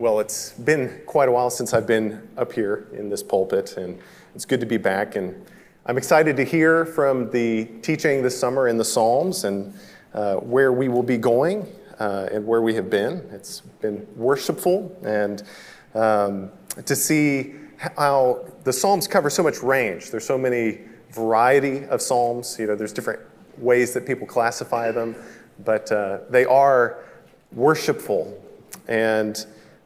Well, it's been quite a while since I've been up here in this pulpit, and it's good to be back. And I'm excited to hear from the teaching this summer in the Psalms and where we will be going and where we have been. It's been worshipful, and to see how the Psalms cover so much range. There's so many variety of Psalms. You know, there's different ways that people classify them, but they are worshipful, and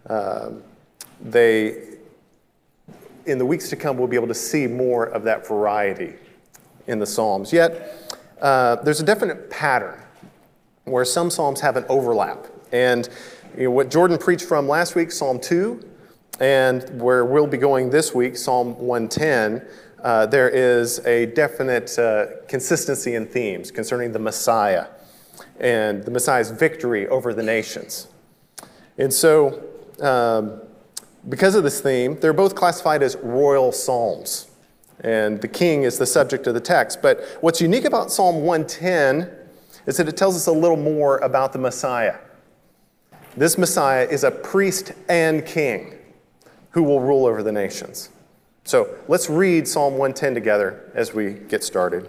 in the weeks to come, we'll be able to see more of that variety in the Psalms. Yet, there's a definite pattern where some Psalms have an overlap. And what Jordan preached from last week, Psalm 2, and where we'll be going this week, Psalm 110, there is a definite consistency in themes concerning the Messiah and the Messiah's victory over the nations. And so, because of this theme, they're both classified as royal psalms, and the king is the subject of the text. But what's unique about Psalm 110 is that it tells us a little more about the Messiah. This Messiah is a priest and king who will rule over the nations. So let's read Psalm 110 together as we get started.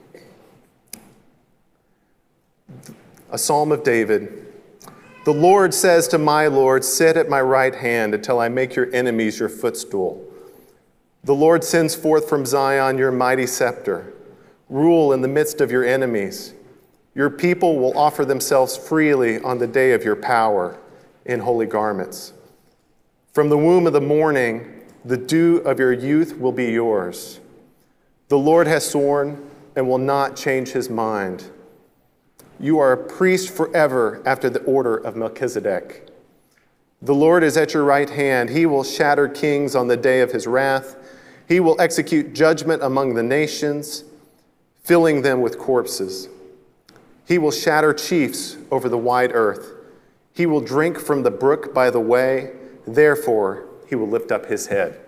A psalm of David. The Lord says to my Lord, sit at my right hand until I make your enemies your footstool. The Lord sends forth from Zion your mighty scepter. Rule in the midst of your enemies. Your people will offer themselves freely on the day of your power in holy garments. From the womb of the morning, the dew of your youth will be yours. The Lord has sworn and will not change his mind. You are a priest forever after the order of Melchizedek. The Lord is at your right hand. He will shatter kings on the day of his wrath. He will execute judgment among the nations, filling them with corpses. He will shatter chiefs over the wide earth. He will drink from the brook by the way. Therefore, he will lift up his head.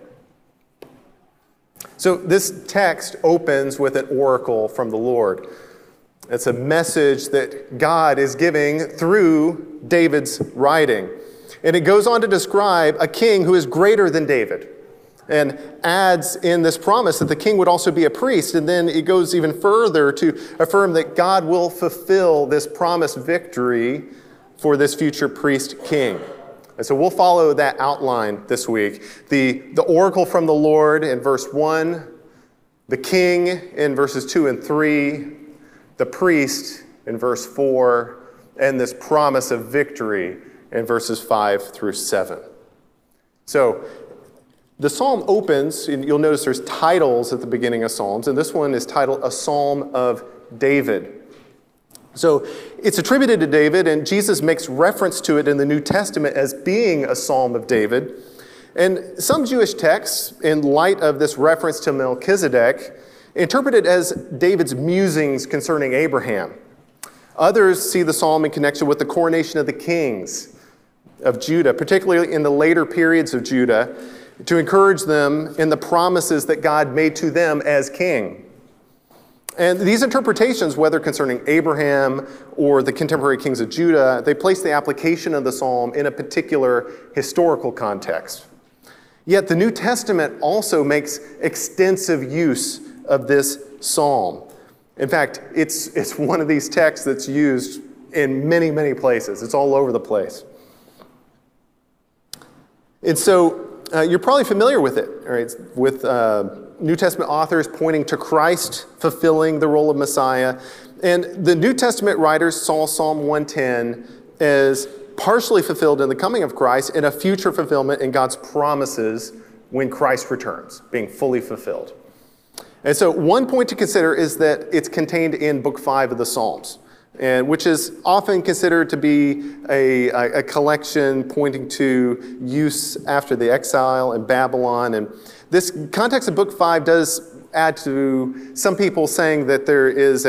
So this text opens with an oracle from the Lord. It's a message that God is giving through David's writing. And it goes on to describe a king who is greater than David, and adds in this promise that the king would also be a priest. And then it goes even further to affirm that God will fulfill this promised victory for this future priest king. And so we'll follow that outline this week. The oracle from the Lord in verse 1, the king in verses 2 and 3, the priest in verse 4, and this promise of victory in verses 5 through 7. So the psalm opens, and you'll notice there's titles at the beginning of psalms, and this one is titled A Psalm of David. So it's attributed to David, and Jesus makes reference to it in the New Testament as being a Psalm of David. And some Jewish texts, in light of this reference to Melchizedek, interpret it as David's musings concerning Abraham. Others see the psalm in connection with the coronation of the kings of Judah, particularly in the later periods of Judah, to encourage them in the promises that God made to them as king. And these interpretations, whether concerning Abraham or the contemporary kings of Judah, they place the application of the psalm in a particular historical context. Yet the New Testament also makes extensive use of this psalm. In fact, it's one of these texts that's used in many, many places. It's all over the place. And so you're probably familiar with it, right? With New Testament authors pointing to Christ fulfilling the role of Messiah. And the New Testament writers saw Psalm 110 as partially fulfilled in the coming of Christ and a future fulfillment in God's promises when Christ returns, being fully fulfilled. And so one point to consider is that it's contained in Book 5 of the Psalms, and which is often considered to be a collection pointing to use after the exile in Babylon. And this context of Book 5 does add to some people saying that there is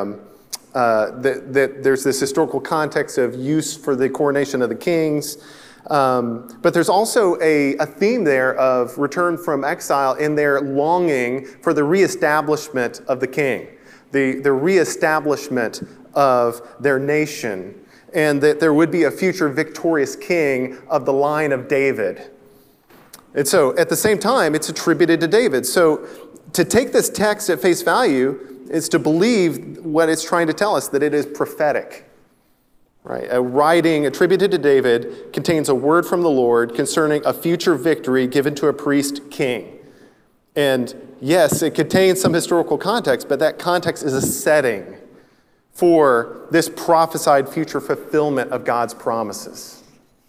that there's this historical context of use for the coronation of the kings. But there's also a theme there of return from exile in their longing for the reestablishment of the king, the reestablishment of their nation and that there would be a future victorious king of the line of David. And so at the same time, it's attributed to David. So to take this text at face value is to believe what it's trying to tell us, that it is prophetic. Right? A writing attributed to David contains a word from the Lord concerning a future victory given to a priest king. And yes, it contains some historical context, but that context is a setting for this prophesied future fulfillment of God's promises.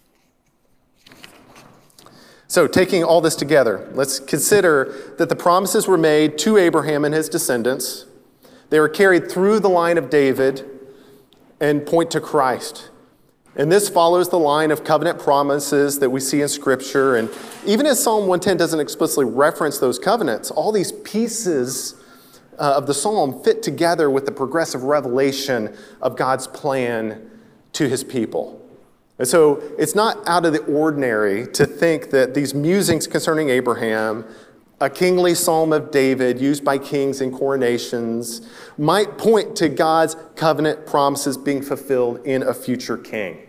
So, taking all this together, let's consider that the promises were made to Abraham and his descendants. They were carried through the line of David and point to Christ. And this follows the line of covenant promises that we see in Scripture. And even as Psalm 110 doesn't explicitly reference those covenants, all these pieces of the psalm fit together with the progressive revelation of God's plan to his people. And so it's not out of the ordinary to think that these musings concerning Abraham, a kingly psalm of David used by kings in coronations, might point to God's covenant promises being fulfilled in a future king,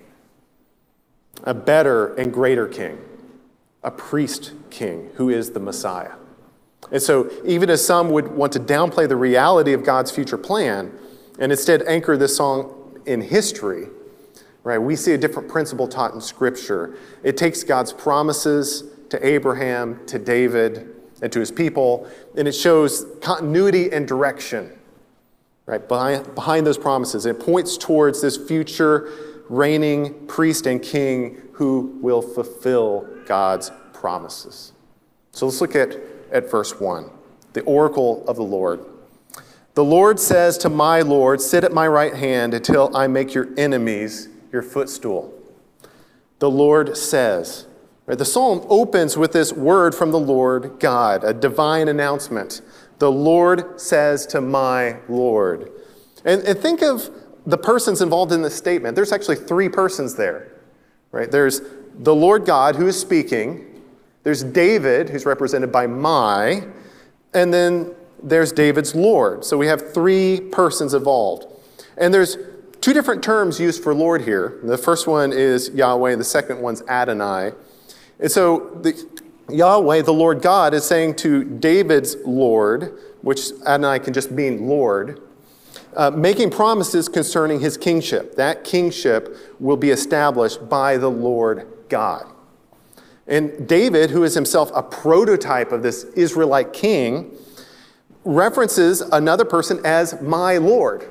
a better and greater king, a priest king who is the Messiah. And so even as some would want to downplay the reality of God's future plan and instead anchor this song in history, right, we see a different principle taught in Scripture. It takes God's promises to Abraham, to David, and to his people, and it shows continuity and direction, right, behind those promises. It points towards this future reigning priest and king who will fulfill God's promises. So let's look at verse 1, the oracle of the Lord. The Lord says to my Lord, sit at my right hand until I make your enemies your footstool. The Lord says. Right? The psalm opens with this word from the Lord God, a divine announcement. The Lord says to my Lord. And think of the persons involved in this statement. There's actually three persons there. Right? There's the Lord God who is speaking. There's David, who's represented by my. And then there's David's Lord. So we have three persons involved. And there's two different terms used for Lord here. The first one is Yahweh, the second one's Adonai. And so Yahweh, the Lord God, is saying to David's Lord, which Adonai can just mean Lord, making promises concerning his kingship. That kingship will be established by the Lord God. And David, who is himself a prototype of this Israelite king, references another person as my Lord.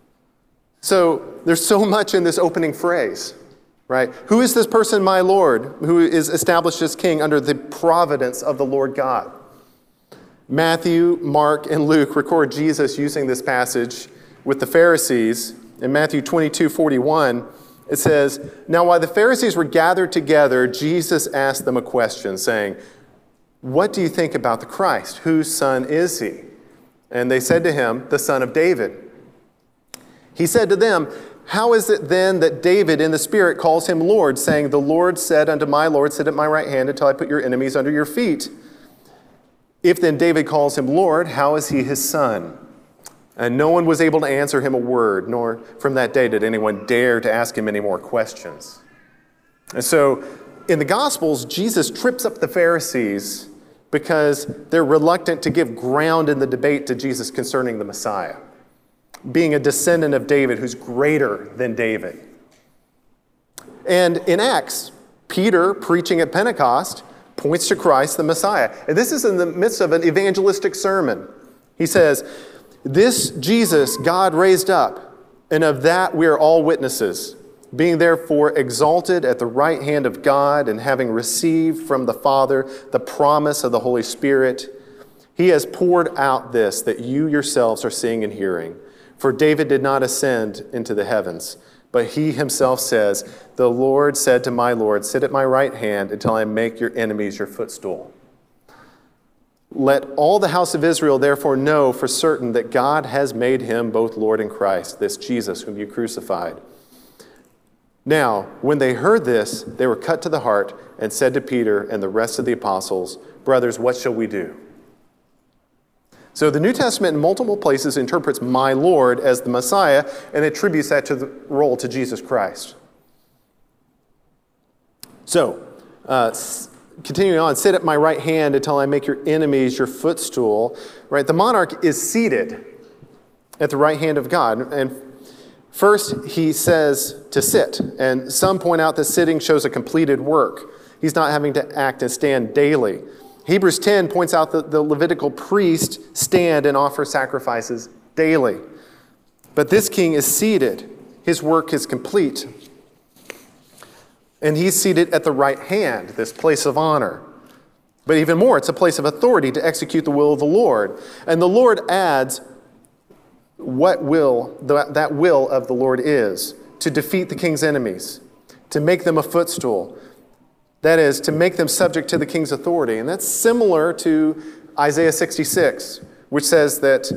So there's so much in this opening phrase, right? Who is this person, my Lord, who is established as king under the providence of the Lord God? Matthew, Mark, and Luke record Jesus using this passage with the Pharisees. In Matthew 22:41, it says, now while the Pharisees were gathered together, Jesus asked them a question, saying, what do you think about the Christ? Whose son is he? And they said to him, the son of David. He said to them, how is it then that David in the Spirit calls him Lord, saying, the Lord said unto my Lord, sit at my right hand until I put your enemies under your feet? If then David calls him Lord, how is he his son? And no one was able to answer him a word, nor from that day did anyone dare to ask him any more questions. And so in the Gospels, Jesus trips up the Pharisees because they're reluctant to give ground in the debate to Jesus concerning the Messiah, being a descendant of David who's greater than David. And in Acts, Peter, preaching at Pentecost, points to Christ the Messiah. And this is in the midst of an evangelistic sermon. He says, this Jesus God raised up, and of that we are all witnesses, being therefore exalted at the right hand of God, and having received from the Father the promise of the Holy Spirit, he has poured out this that you yourselves are seeing and hearing. For David did not ascend into the heavens, but he himself says, the Lord said to my Lord, sit at my right hand until I make your enemies your footstool. Let all the house of Israel therefore know for certain that God has made him both Lord and Christ, this Jesus whom you crucified. Now, when they heard this, they were cut to the heart and said to Peter and the rest of the apostles, brothers, what shall we do? So the New Testament in multiple places interprets my Lord as the Messiah and attributes that to the role to Jesus Christ. So, continuing on, sit at my right hand until I make your enemies your footstool. Right? The monarch is seated at the right hand of God. And first, he says to sit. And some point out that sitting shows a completed work. He's not having to act and stand daily. Hebrews 10 points out that the Levitical priests stand and offer sacrifices daily. But this king is seated. His work is complete. And he's seated at the right hand, this place of honor. But even more, it's a place of authority to execute the will of the Lord. And the Lord adds what that will of the Lord is: to defeat the king's enemies, to make them a footstool. That is, to make them subject to the king's authority. And that's similar to Isaiah 66, which says that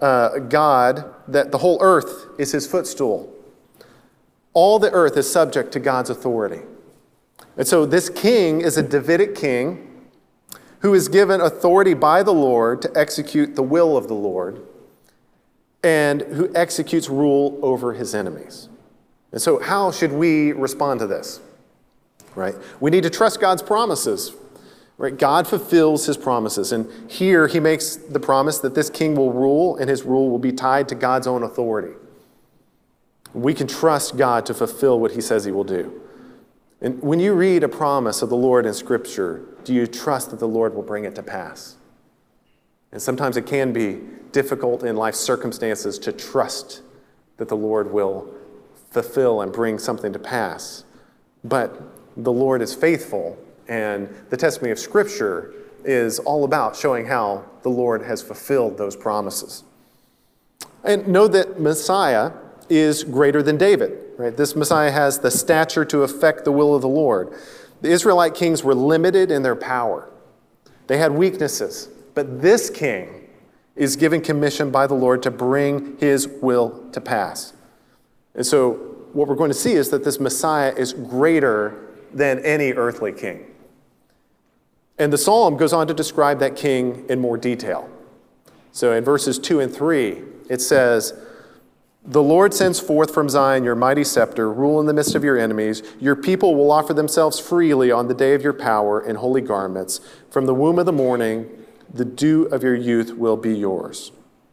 that the whole earth is his footstool. All the earth is subject to God's authority. And so this king is a Davidic king who is given authority by the Lord to execute the will of the Lord, and who executes rule over his enemies. And so how should we respond to this? Right? We need to trust God's promises. Right? God fulfills his promises. And here he makes the promise that this king will rule, and his rule will be tied to God's own authority. We can trust God to fulfill what he says he will do. And when you read a promise of the Lord in Scripture, do you trust that the Lord will bring it to pass? And sometimes it can be difficult in life circumstances to trust that the Lord will fulfill and bring something to pass. But the Lord is faithful, and the testimony of Scripture is all about showing how the Lord has fulfilled those promises. And know that Messiah is greater than David. Right? This Messiah has the stature to effect the will of the Lord. The Israelite kings were limited in their power. They had weaknesses. But this king is given commission by the Lord to bring his will to pass. And so what we're going to see is that this Messiah is greater than any earthly king. And the psalm goes on to describe that king in more detail. So in verses 2 and 3, it says, "The Lord sends forth from Zion your mighty scepter, rule in the midst of your enemies. Your people will offer themselves freely on the day of your power in holy garments. From the womb of the morning, the dew of your youth will be yours."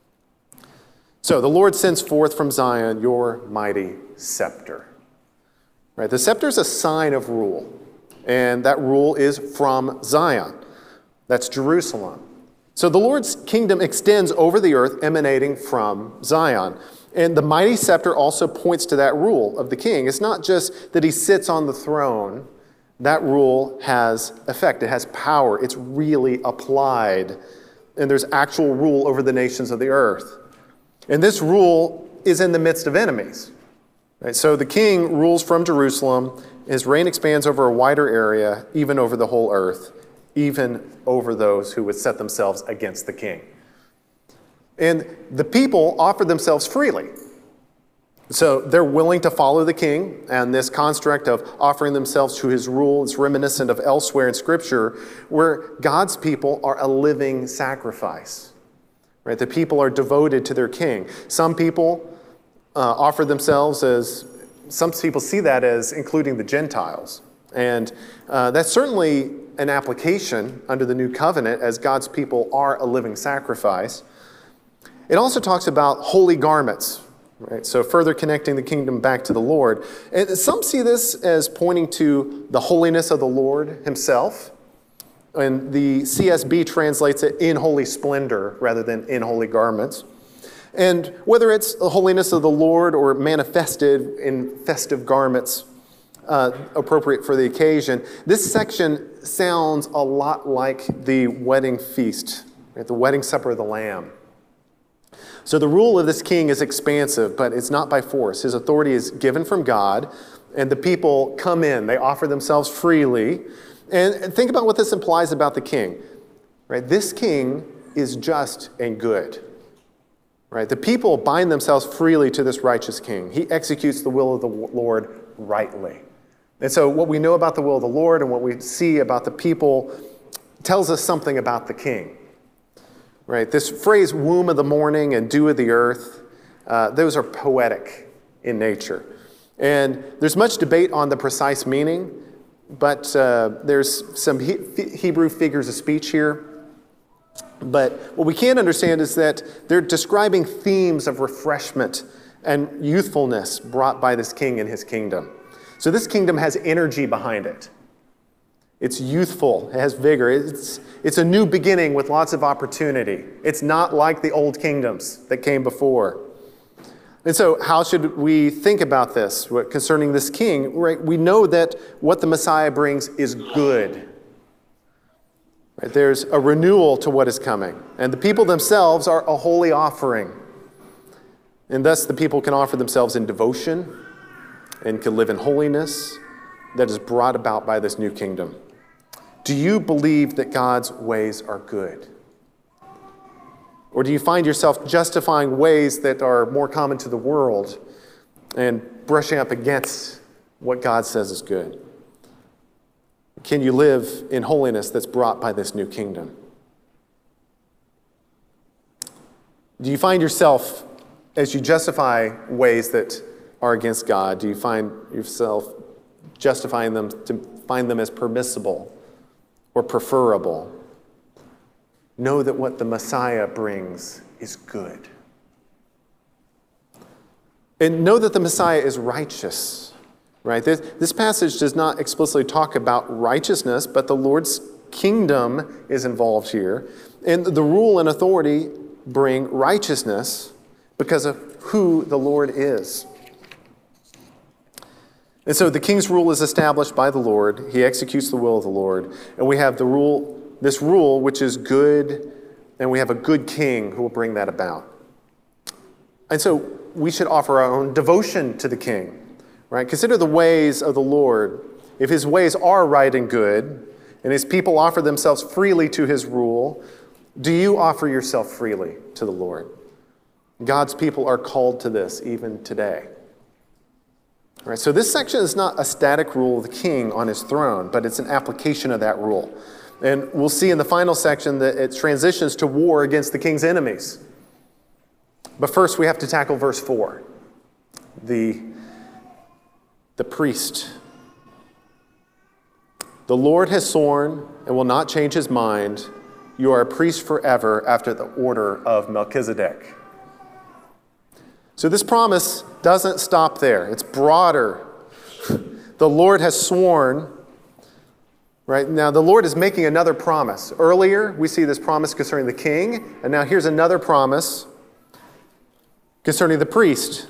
So the Lord sends forth from Zion your mighty scepter. Right? The scepter is a sign of rule, and that rule is from Zion. That's Jerusalem. So the Lord's kingdom extends over the earth, emanating from Zion. And the mighty scepter also points to that rule of the king. It's not just that he sits on the throne. That rule has effect. It has power. It's really applied. And there's actual rule over the nations of the earth. And this rule is in the midst of enemies. Right? So the king rules from Jerusalem. His reign expands over a wider area, even over the whole earth, even over those who would set themselves against the king. And the people offer themselves freely. So they're willing to follow the king, and this construct of offering themselves to his rule is reminiscent of elsewhere in Scripture, where God's people are a living sacrifice. Right? The people are devoted to their king. Some people offer themselves as, some people see that as including the Gentiles. And that's certainly an application under the new covenant, as God's people are a living sacrifice. It also talks about holy garments, right? So further connecting the kingdom back to the Lord. And some see this as pointing to the holiness of the Lord himself. And the CSB translates it in holy splendor rather than in holy garments. And whether it's the holiness of the Lord or manifested in festive garments appropriate for the occasion, this section sounds a lot like the wedding feast, right? The wedding supper of the Lamb. So the rule of this king is expansive, but it's not by force. His authority is given from God, and the people come in. They offer themselves freely. And think about what this implies about the king. Right? This king is just and good. Right? The people bind themselves freely to this righteous king. He executes the will of the Lord rightly. And so what we know about the will of the Lord and what we see about the people tells us something about the king. Right? This phrase, womb of the morning and dew of the earth, those are poetic in nature. And there's much debate on the precise meaning, but there's some Hebrew figures of speech here. But what we can understand is that they're describing themes of refreshment and youthfulness brought by this king and his kingdom. So this kingdom has energy behind it. It's youthful, it has vigor. It's a new beginning with lots of opportunity. It's not like the old kingdoms that came before. And so how should we think about this concerning this king? Right? We know that what the Messiah brings is good. Right? There's a renewal to what is coming. And the people themselves are a holy offering. And thus the people can offer themselves in devotion and can live in holiness that is brought about by this new kingdom. Do you believe that God's ways are good? Or do you find yourself justifying ways that are more common to the world and brushing up against what God says is good? Can you live in holiness that's brought by this new kingdom? Do you find yourself, as you justify ways that are against God, do you find yourself justifying them to find them as permissible or preferable? Know that what the Messiah brings is good. And know that the Messiah is righteous, right? This passage does not explicitly talk about righteousness, but the Lord's kingdom is involved here. And the rule and authority bring righteousness because of who the Lord is. And so the king's rule is established by the Lord. He executes the will of the Lord. And we have this rule which is good, and we have a good king who will bring that about. And so we should offer our own devotion to the king, right? Consider the ways of the Lord. If his ways are right and good, and his people offer themselves freely to his rule, do you offer yourself freely to the Lord? God's people are called to this even today. All right, so this section is not a static rule of the king on his throne, but it's an application of that rule. And we'll see in the final section that it transitions to war against the king's enemies. But first we have to tackle verse 4, the priest. The Lord has sworn and will not change his mind. You are a priest forever after the order of Melchizedek. So this promise doesn't stop there. It's broader. The Lord has sworn. Right? Now, the Lord is making another promise. Earlier, we see this promise concerning the king, and now here's another promise concerning the priest.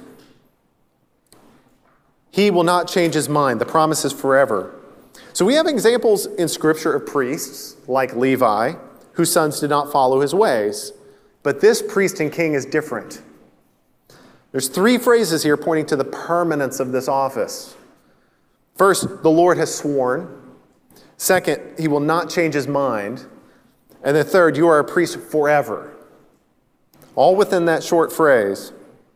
He will not change his mind. The promise is forever. So we have examples in Scripture of priests, like Levi, whose sons did not follow his ways. But this priest and king is different. There's 3 phrases here pointing to the permanence of this office. First, the Lord has sworn. Second, he will not change his mind. And then third, you are a priest forever. All within that short phrase.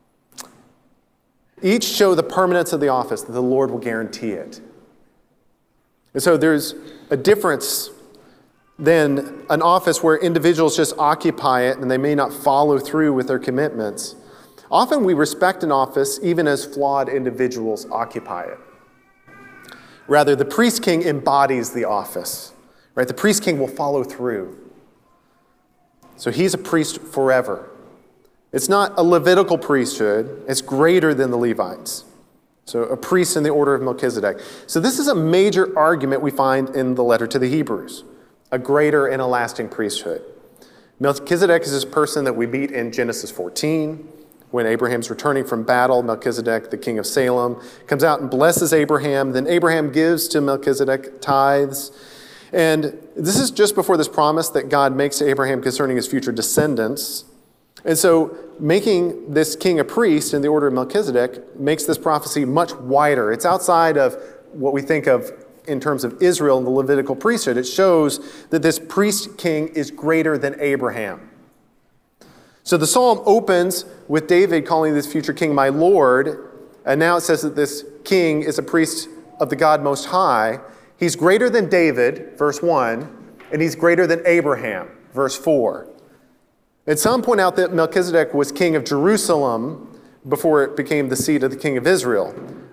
Each show the permanence of the office, that the Lord will guarantee it. And so there's a difference than an office where individuals just occupy it and they may not follow through with their commitments. Often we respect an office even as flawed individuals occupy it. Rather, the priest king embodies the office. Right? The priest king will follow through. So he's a priest forever. It's not a Levitical priesthood. It's greater than the Levites. So a priest in the order of Melchizedek. So this is a major argument we find in the letter to the Hebrews. A greater and a lasting priesthood. Melchizedek is this person that we meet in Genesis 14. When Abraham's returning from battle, Melchizedek, the king of Salem, comes out and blesses Abraham. Then Abraham gives to Melchizedek tithes. And this is just before this promise that God makes to Abraham concerning his future descendants. And so making this king a priest in the order of Melchizedek makes this prophecy much wider. It's outside of what we think of in terms of Israel and the Levitical priesthood. It shows that this priest king is greater than Abraham. So the psalm opens with David calling this future king my Lord, and now it says that this king is a priest of the God Most High. He's greater than David, verse 1, and he's greater than Abraham, verse 4. And some point out that Melchizedek was king of Jerusalem before it became the seat of the king of Israel.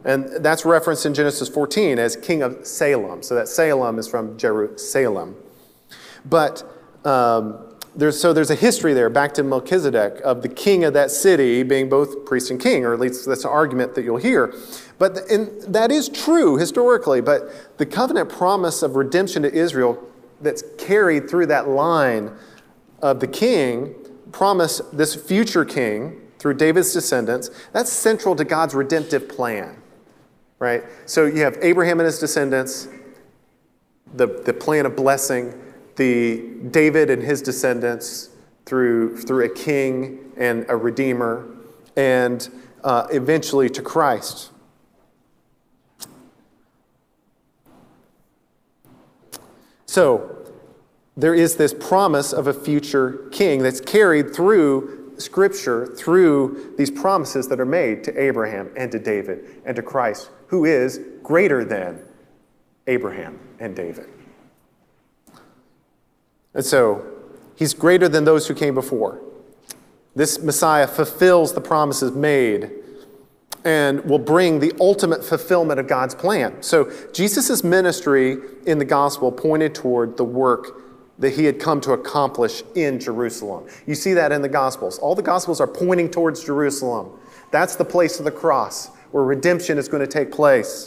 And that's referenced in Genesis 14 as king of Salem. So that Salem is from Jerusalem. But there's a history there, back to Melchizedek, of the king of that city being both priest and king, or at least that's an argument that you'll hear. And that is true historically, but the covenant promise of redemption to Israel that's carried through that line of the king, promise this future king through David's descendants, that's central to God's redemptive plan, right? So you have Abraham and his descendants, the plan of blessing, the David and his descendants through a king and a redeemer, and eventually to Christ. So there is this promise of a future king that's carried through Scripture, through these promises that are made to Abraham and to David and to Christ, who is greater than Abraham and David. And so he's greater than those who came before. This Messiah fulfills the promises made and will bring the ultimate fulfillment of God's plan. So Jesus' ministry in the gospel pointed toward the work that he had come to accomplish in Jerusalem. You see that in the Gospels. All the Gospels are pointing towards Jerusalem. That's the place of the cross where redemption is going to take place.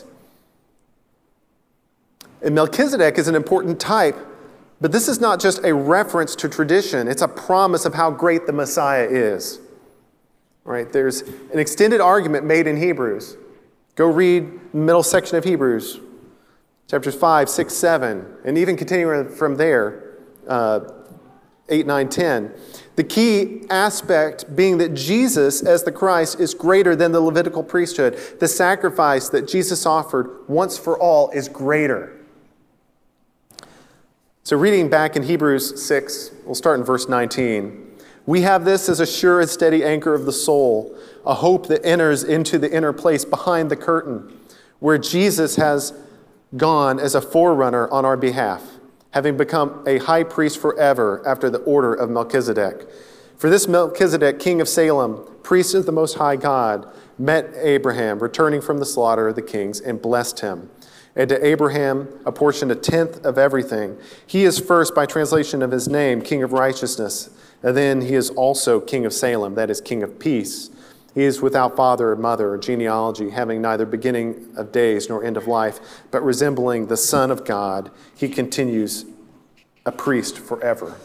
And Melchizedek is an important type, but this is not just a reference to tradition. It's a promise of how great the Messiah is. Right? There's an extended argument made in Hebrews. Go read the middle section of Hebrews, chapters 5, 6, 7, and even continuing from there, 8, 9, 10. The key aspect being that Jesus, as the Christ, is greater than the Levitical priesthood. The sacrifice that Jesus offered once for all is greater. So reading back in Hebrews 6, we'll start in verse 19. We have this as a sure and steady anchor of the soul, a hope that enters into the inner place behind the curtain, where Jesus has gone as a forerunner on our behalf, having become a high priest forever after the order of Melchizedek. For this Melchizedek, king of Salem, priest of the Most High God, met Abraham, returning from the slaughter of the kings, and blessed him. And to Abraham apportioned a tenth of everything. He is first, by translation of his name, king of righteousness. And then he is also king of Salem, that is, king of peace. He is without father or mother or genealogy, having neither beginning of days nor end of life, but resembling the Son of God. He continues a priest forever.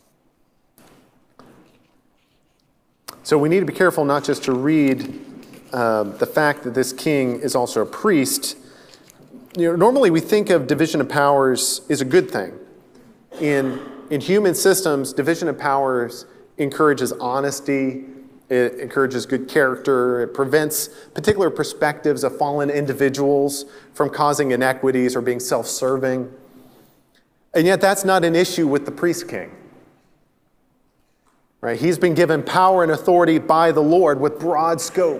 So we need to be careful not just to read the fact that this king is also a priest. Normally we think of division of powers as a good thing. In human systems, division of powers encourages honesty, it encourages good character, it prevents particular perspectives of fallen individuals from causing inequities or being self-serving. And yet that's not an issue with the priest king. Right? He's been given power and authority by the Lord with broad scope.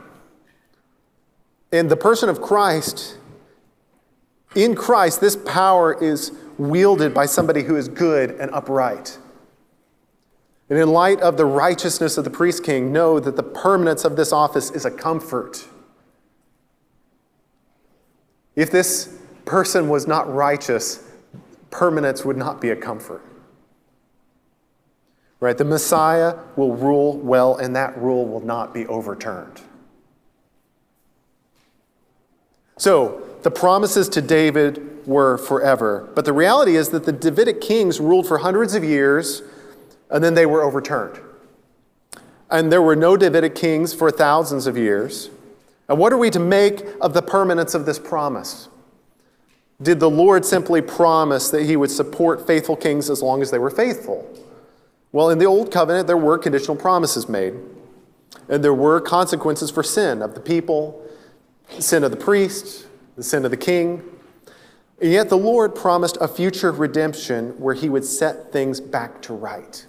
In the person of Christ, in Christ, this power is wielded by somebody who is good and upright. And in light of the righteousness of the priest king, know that the permanence of this office is a comfort. If this person was not righteous, permanence would not be a comfort. Right? The Messiah will rule well, and that rule will not be overturned. So, the promises to David were forever. But the reality is that the Davidic kings ruled for hundreds of years, and then they were overturned. And there were no Davidic kings for thousands of years. And what are we to make of the permanence of this promise? Did the Lord simply promise that he would support faithful kings as long as they were faithful? Well, in the Old Covenant, there were conditional promises made. And there were consequences for sin of the people, the sin of the priest, the sin of the king. And yet the Lord promised a future redemption where he would set things back to right.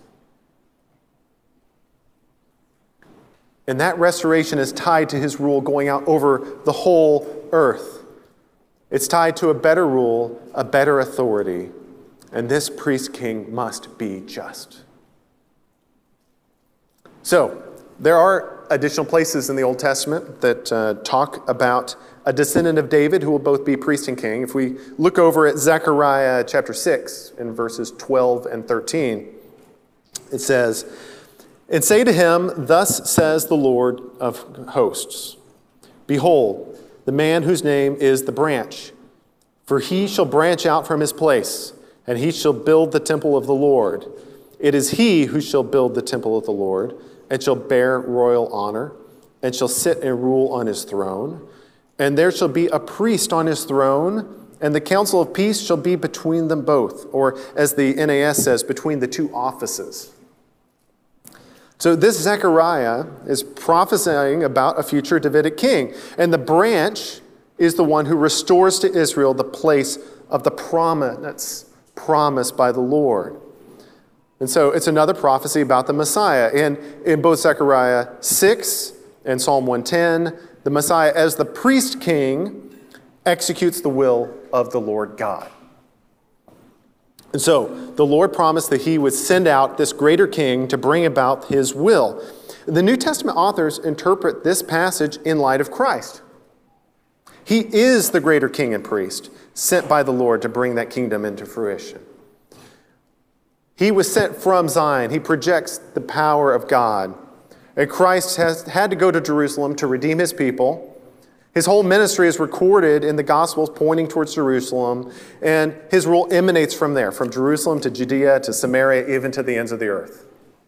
And that restoration is tied to his rule going out over the whole earth. It's tied to a better rule, a better authority, and this priest king must be just. So, there are additional places in the Old Testament that talk about a descendant of David who will both be priest and king. If we look over at Zechariah chapter 6 in verses 12 and 13, it says, "And say to him, thus says the Lord of hosts, behold, the man whose name is the branch, for he shall branch out from his place, and he shall build the temple of the Lord. It is he who shall build the temple of the Lord, and shall bear royal honor, and shall sit and rule on his throne. And there shall be a priest on his throne, and the council of peace shall be between them both," or as the NAS says, between the two offices. So this Zechariah is prophesying about a future Davidic king. And the branch is the one who restores to Israel the place of the promise promised by the Lord. And so it's another prophecy about the Messiah. And in both Zechariah 6 and Psalm 110, the Messiah as the priest king executes the will of the Lord God. And so the Lord promised that he would send out this greater king to bring about his will. The New Testament authors interpret this passage in light of Christ. He is the greater king and priest sent by the Lord to bring that kingdom into fruition. He was sent from Zion. He projects the power of God. And Christ has had to go to Jerusalem to redeem his people. His whole ministry is recorded in the Gospels pointing towards Jerusalem, and his rule emanates from there, from Jerusalem to Judea to Samaria, even to the ends of the earth.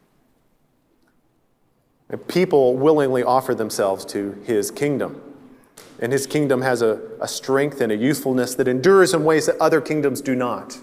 And people willingly offer themselves to his kingdom. And his kingdom has a strength and a youthfulness that endures in ways that other kingdoms do not.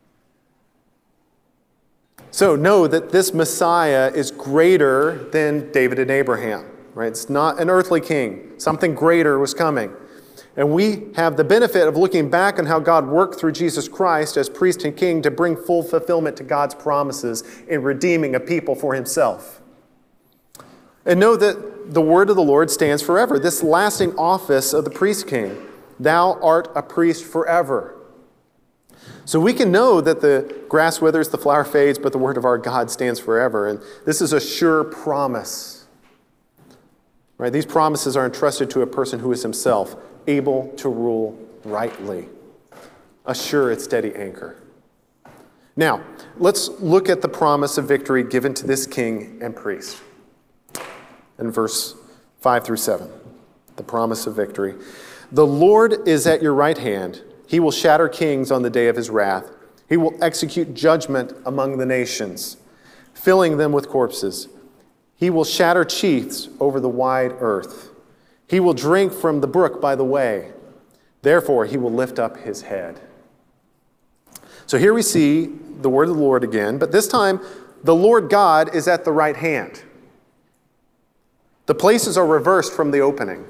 So know that this Messiah is greater than David and Abraham, right? It's not an earthly king. Something greater was coming. And we have the benefit of looking back on how God worked through Jesus Christ as priest and king to bring full fulfillment to God's promises in redeeming a people for himself. And know that the word of the Lord stands forever. This lasting office of the priest king, thou art a priest forever. So we can know that the grass withers, the flower fades, but the word of our God stands forever. And this is a sure promise. Right? These promises are entrusted to a person who is himself able to rule rightly. A sure and steady anchor. Now, let's look at the promise of victory given to this king and priest. In verse 5 through 7, the promise of victory. "The Lord is at your right hand. He will shatter kings on the day of his wrath. He will execute judgment among the nations, filling them with corpses. He will shatter chiefs over the wide earth. He will drink from the brook by the way. Therefore, he will lift up his head." So here we see the word of the Lord again, but this time the Lord God is at the right hand. The places are reversed from the opening.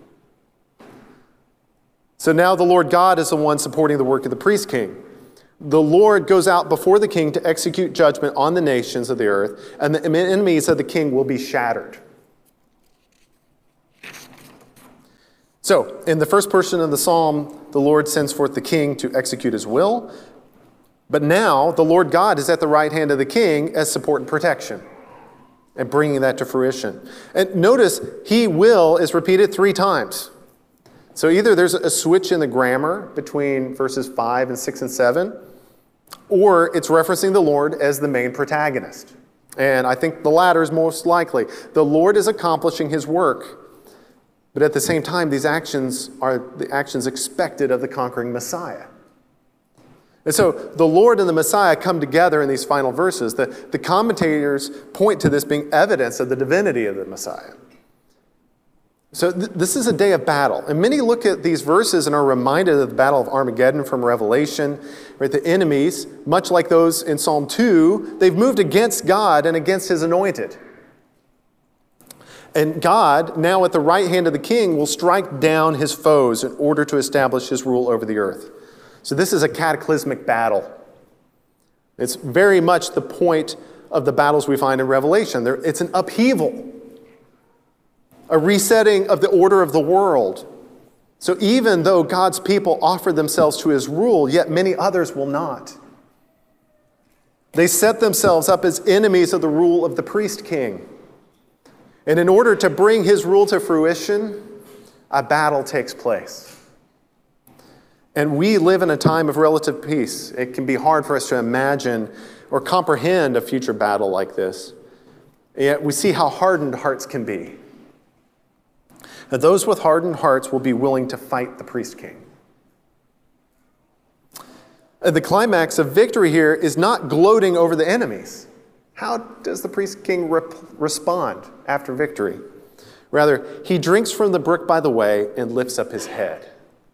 So now the Lord God is the one supporting the work of the priest king. The Lord goes out before the king to execute judgment on the nations of the earth, and the enemies of the king will be shattered. So, in the first portion of the psalm, the Lord sends forth the king to execute his will. But now, the Lord God is at the right hand of the king as support and protection, and bringing that to fruition. And notice, he will is repeated 3 times. So either there's a switch in the grammar between verses 5 and 6 and 7, or it's referencing the Lord as the main protagonist. And I think the latter is most likely. The Lord is accomplishing his work, but at the same time, these actions are the actions expected of the conquering Messiah. And so the Lord and the Messiah come together in these final verses. The commentators point to this being evidence of the divinity of the Messiah. So this is a day of battle. And many look at these verses and are reminded of the battle of Armageddon from Revelation. Right? The enemies, much like those in Psalm 2, they've moved against God and against his anointed. And God, now at the right hand of the king, will strike down his foes in order to establish his rule over the earth. So this is a cataclysmic battle. It's very much the point of the battles we find in Revelation. It's an upheaval, a resetting of the order of the world. So even though God's people offer themselves to his rule, yet many others will not. They set themselves up as enemies of the rule of the priest king. And in order to bring his rule to fruition, a battle takes place. And we live in a time of relative peace. It can be hard for us to imagine or comprehend a future battle like this. And yet we see how hardened hearts can be. And those with hardened hearts will be willing to fight the priest king. The climax of victory here is not gloating over the enemies. How does the priest king respond after victory? Rather, he drinks from the brook by the way and lifts up his head.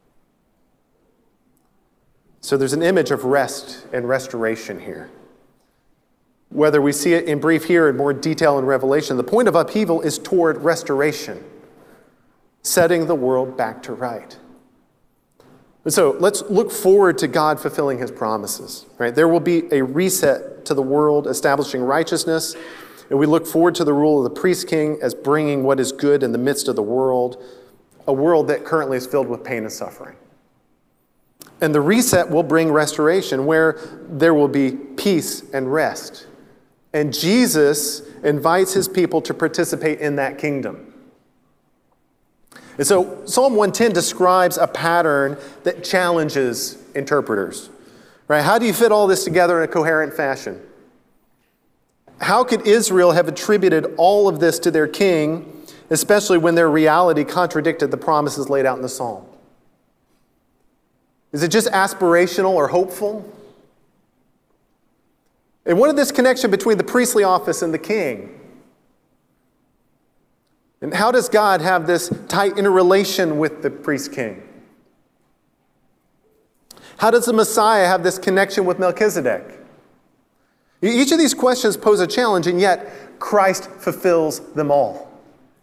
So there's an image of rest and restoration here. Whether we see it in brief here in more detail in Revelation, the point of upheaval is toward restoration, setting the world back to right. And so let's look forward to God fulfilling his promises. Right? There will be a reset to the world, establishing righteousness, and we look forward to the rule of the priest king as bringing what is good in the midst of the world, a world that currently is filled with pain and suffering. And the reset will bring restoration where there will be peace and rest. And Jesus invites his people to participate in that kingdom. And so Psalm 110 describes a pattern that challenges interpreters. Right? How do you fit all this together in a coherent fashion? How could Israel have attributed all of this to their king, especially when their reality contradicted the promises laid out in the psalm? Is it just aspirational or hopeful? And what is this connection between the priestly office and the king? And how does God have this tight interrelation with the priest king? How does the Messiah have this connection with Melchizedek? Each of these questions pose a challenge, and yet Christ fulfills them all.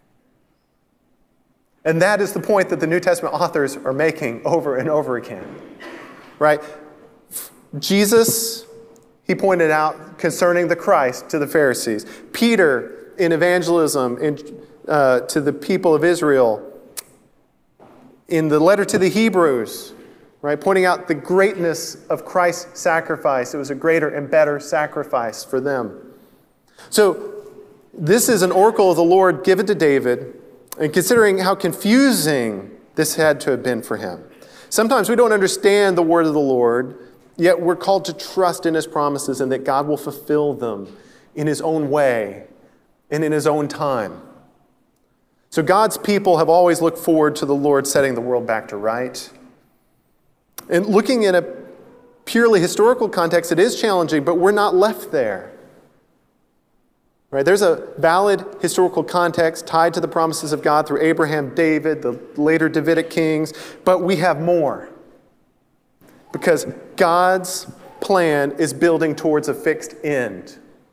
And that is the point that the New Testament authors are making over and over again. Right? Jesus, he pointed out concerning the Christ to the Pharisees. Peter, in evangelism to the people of Israel. In the letter to the Hebrews, right, pointing out the greatness of Christ's sacrifice. It was a greater and better sacrifice for them. So this is an oracle of the Lord given to David, and considering how confusing this had to have been for him. Sometimes we don't understand the word of the Lord, yet we're called to trust in his promises and that God will fulfill them in his own way and in his own time. So God's people have always looked forward to the Lord setting the world back to right. And looking in a purely historical context, it is challenging, but we're not left there. Right? There's a valid historical context tied to the promises of God through Abraham, David, the later Davidic kings, but we have more. Because God's plan is building towards a fixed end.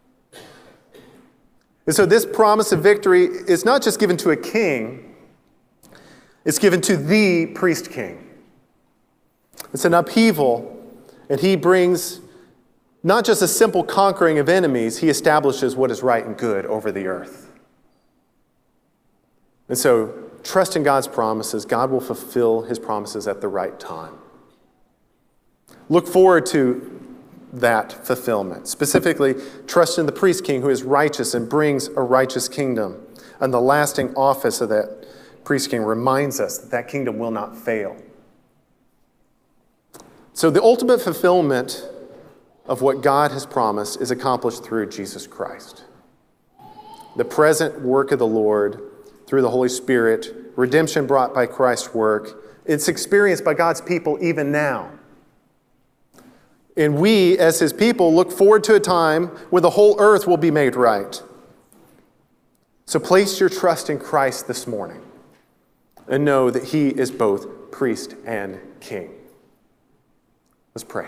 And so this promise of victory is not just given to a king, it's given to the priest king. It's an upheaval, and he brings not just a simple conquering of enemies, he establishes what is right and good over the earth. And so, trust in God's promises. God will fulfill his promises at the right time. Look forward to that fulfillment. Specifically, trust in the priest king who is righteous and brings a righteous kingdom. And the lasting office of that priest king reminds us that that kingdom will not fail. So the ultimate fulfillment of what God has promised is accomplished through Jesus Christ. The present work of the Lord through the Holy Spirit, redemption brought by Christ's work, it's experienced by God's people even now. And we, as his people, look forward to a time when the whole earth will be made right. So place your trust in Christ this morning and know that he is both priest and king. Let's pray.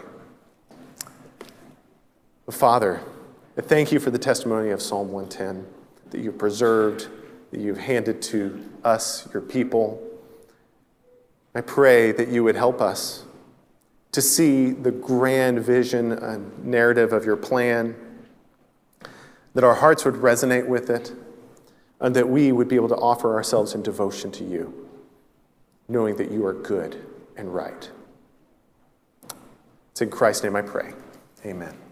Father, I thank you for the testimony of Psalm 110 that you've preserved, that you've handed to us, your people. I pray that you would help us to see the grand vision and narrative of your plan, that our hearts would resonate with it, and that we would be able to offer ourselves in devotion to you, knowing that you are good and right. It's in Christ's name I pray. Amen.